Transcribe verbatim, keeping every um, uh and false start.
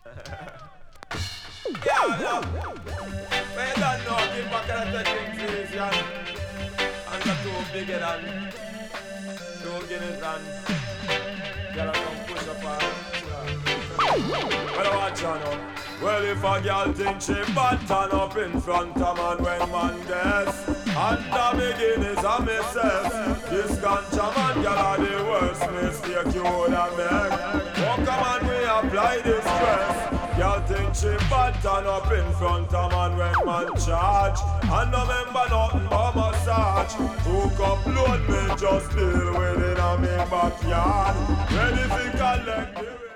Yeah, yeah. Well done now, keep back and take things easy and and the two bigger than two guineas and girl come push up and well watch out now. Well if a girl think she bad turn up in front of man when man guess and the beginnings of myself. This ganja man girl are the worst mistake you woulda make. Oh come on we apply this stress. Girl think she bad turn up in front of man when man charge and no remember nothing but massage. Hook up load me just deal with it on me backyard. Ready fi collect the